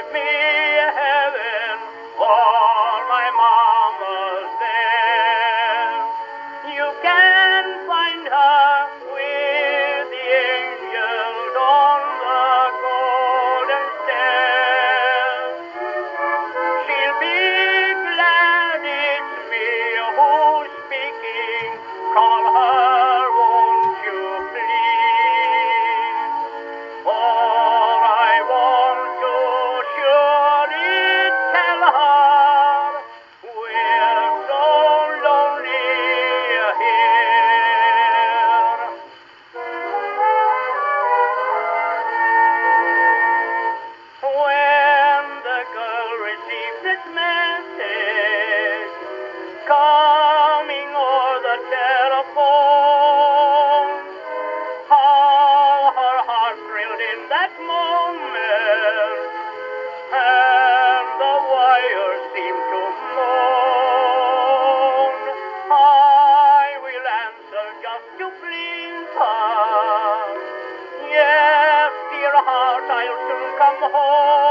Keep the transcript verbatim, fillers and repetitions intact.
give me heaven for my mama's there. You can find her with the angels on the golden stair. She'll be glad it's me who's speaking. Call her, won't you please? For I want to surely tell her we're so lonely here. When the girl receives this message coming o'er the telephone, how her heart thrilled in that moment, and the wires seemed to moan. I will answer just to please her. Yes, dear heart, I'll soon come home.